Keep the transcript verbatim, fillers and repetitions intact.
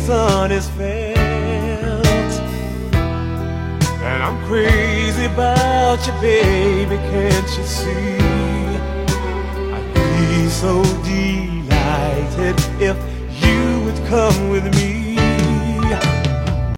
sun is felt. And I'm crazy about you, baby, can't you see? I'd be so delighted if you would come with me.